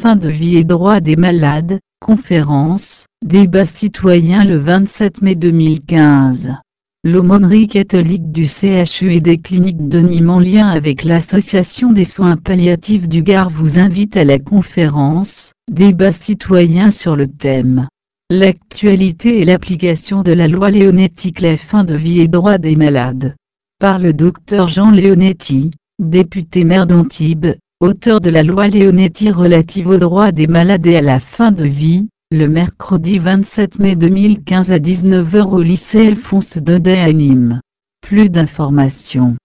fin de vie et droits des malades, conférence, débat citoyen le 27 mai 2015. L'aumônerie catholique du CHU et des cliniques de Nîmes en lien avec l'Association des soins palliatifs du Gard vous invite à la conférence, débat citoyen sur le thème l'actualité et l'application de la loi Leonetti, la fin de vie et droits des malades. Par le Dr Jean Leonetti, député maire d'Antibes, auteur de la loi Leonetti relative aux droits des malades et à la fin de vie, le mercredi 27 mai 2015 à 19h au lycée Alphonse Daudet à Nîmes. Plus d'informations.